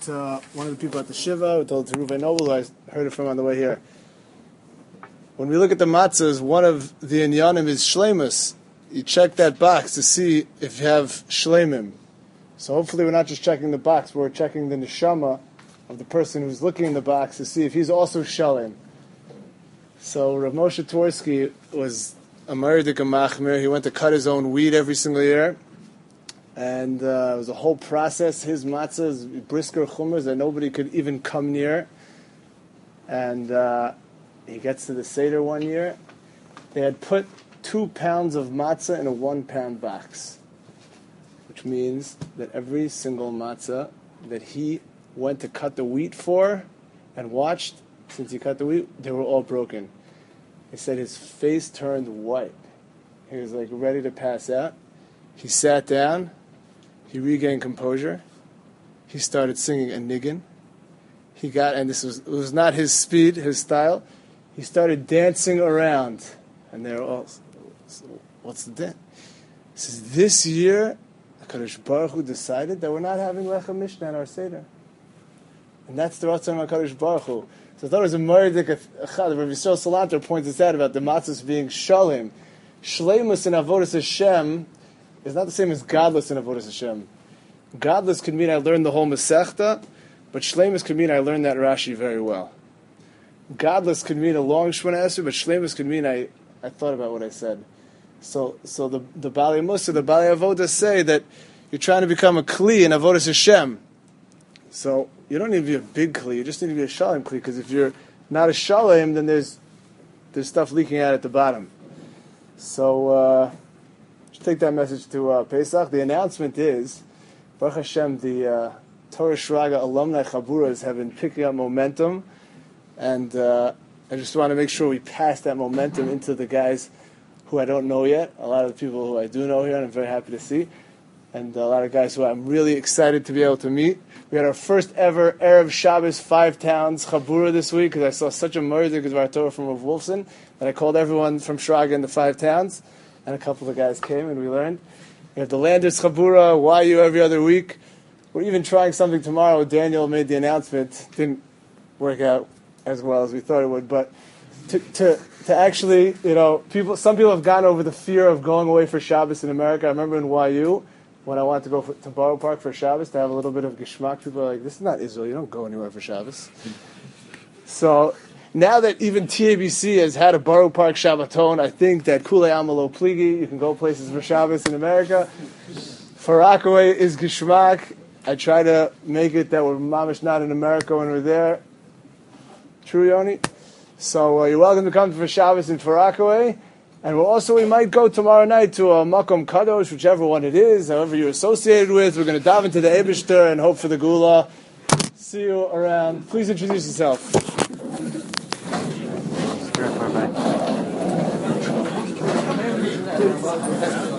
to one of the people at the Shiva, who told it to Reuven Noble, who I heard it from on the way here. When we look at the matzahs, one of the inyanim is shleimus. You check that box to see if you have shleimim. So hopefully we're not just checking the box, we're checking the neshama of the person who's looking in the box to see if he's also shalem. So Rav Moshe Tversky was a Meridik Machmir. He went to cut his own weed every single year. And it was a whole process. His matzah is brisker chumras that nobody could even come near. And he gets to the Seder one year. They had put 2 pounds of matzah in a 1 pound box, which means that every single matzah that he went to cut the wheat for and watched, since he cut the wheat, they were all broken. He said his face turned white. He was like ready to pass out. He sat down. He regained composure. He started singing a niggin. He got, and it was not his speed, his style. He started dancing around, and they were all, so what's the dance? He says, this year, HaKadosh Baruch Hu decided that we're not having Lechem Mishnah in our Seder. And that's the Ratzon of HaKadosh Baruch Hu. So I thought it was a Meridik Echad. Rav Yisrael Salanter points this out about the matzahs being shalim. Shleimus in Avodas Hashem is not the same as godless in Avodas Hashem. Godless could mean I learned the whole Masechta, but shleimus could mean I learned that Rashi very well. Godless could mean a long Shemona Esrei, but shleimus could mean I thought about what I said. So the Baalei Mussar, the Baalei Avodah say that you're trying to become a Kli in Avodas Hashem. So you don't need to be a big Kli, you just need to be a Shalem Kli, because if you're not a Shalem, then there's stuff leaking out at the bottom. So take that message to Pesach. The announcement is, Baruch Hashem, the Torah Shraga alumni Chaburas have been picking up momentum, and I just want to make sure we pass that momentum into the guys who I don't know yet, a lot of the people who I do know here, and I'm very happy to see, and a lot of guys who I'm really excited to be able to meet. We had our first ever Erev Shabbos 5 Towns Chabura this week, because I saw such a Meridik Dvar Torah from Rav Wolfson, that I called everyone from Shraga in the 5 towns, and a couple of guys came and we learned. We have the Landers Chabura, YU every other week. We're even trying something tomorrow. Daniel made the announcement. Didn't work out as well as we thought it would. But to actually, some people have gotten over the fear of going away for Shabbos in America. I remember in YU, when I wanted to go to Borough Park for Shabbos, to have a little bit of geschmack, people are like, this is not Israel. You don't go anywhere for Shabbos. So now that even TABC has had a Borough Park Shabbaton, I think that Kulei Amalo Pligi, you can go places for Shabbos in America. For Rockaway is Gishmak. I try to make it that we're mamish not in America when we're there. True, Yoni? So you're welcome to come for Shabbos in Farakaway. And we might go tomorrow night to a Makom Kadosh, whichever one it is, however you're associated with. We're going to dive into the Eibishter and hope for the Gula. See you around. Please introduce yourself. Bye-bye.